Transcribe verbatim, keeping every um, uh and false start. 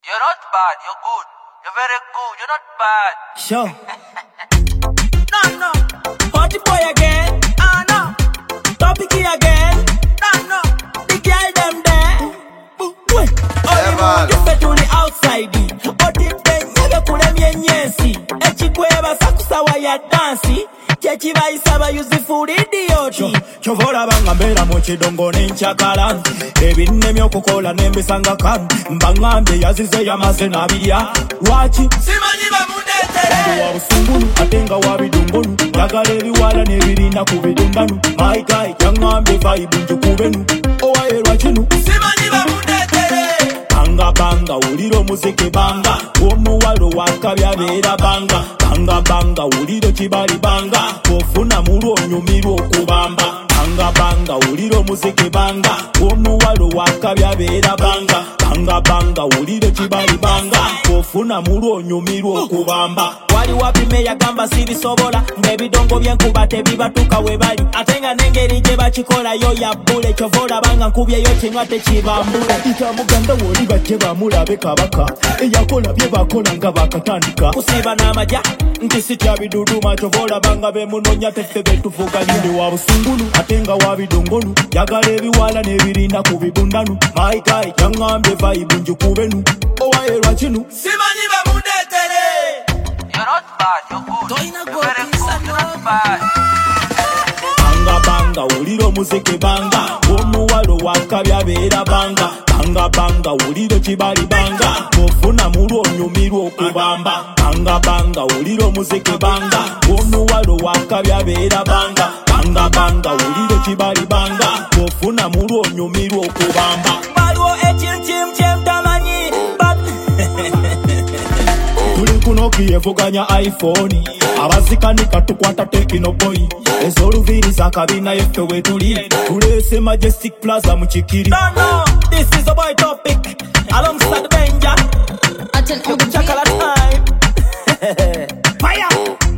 You're not bad, you're good. You're very good, you're not bad. Sure. No, no. Party boy again. Ah, no. Topicy again. No, no. The girl them there. Wait. Oh, you say to the outside. But if they never could have been yensi. Echikweba sakusawa ya dansi. Chechi baisaba useful idiot. Chovola banga mbera mochidongo n'enchakala. Ebinne byokukola n'embesanga kan. Mbangambe yazize yamaze nabirya. Lwaki simanyi bamundeetere wa busungulu atenga wa bidongonu yagala ebiwala n'ebirinda ku bidondanu. My guy yangambe vibe njukubenu owayerwa kinu simanyi bamundeetere. Banga banga wulira omuzike banga omuwalo wakabya beera banga. Banga banga wulira kibali banga ofuna mulwo onyumirwa okubamba. Banga banga wulira omuzike banga omuwalo wakabya beera banga. Banga banga wulira kibali banga ofuna mulwo onyumirwa okubamba. Wali wapime yagamba sibisobola ng'ebidongo byenkuba tebibatuka we bali ate nga n'engeri gye bakikola yo yabbule kyovola banga nkubyeyo kinywa tekibambule. Itamuganda woli bajje bamulabe kabaka eyakola bye bakola nga bakatandika kusiba n'amajja nti sitya biduduma kyovola banga bemunonya teffe betufuga linde wa busungulu ate nga wa bidongonu yagala ebiwala n'ebirinda ku bibundanu. My guy yangambye vibe njukubenu owayerwa kinu simanyi bamundeetere. You're not bad, you're good. You're very good, you're not bad. Banga banga wulira omuzike banga omuwalo wakabya beera banga. Banga banga wulira kibali banga ofuna mulwo onyumirwa okubamba. Banga banga wulira omuzike banga omuwalo wakabya beera banga. Banga banga wulira kibali banga ofuna mulwo onyumirwa okubamba. Waliwo ekintu kyemutamanyi tuli kuno kiyevuganya iPhone abazikanika tukwata Tekno boy ezoluviri za kabina yeffe wetuli tulese Majestic Plaza mu Kikiri. No, no, this is a boy topic alongside Benja. Attend Chakala time. Fire.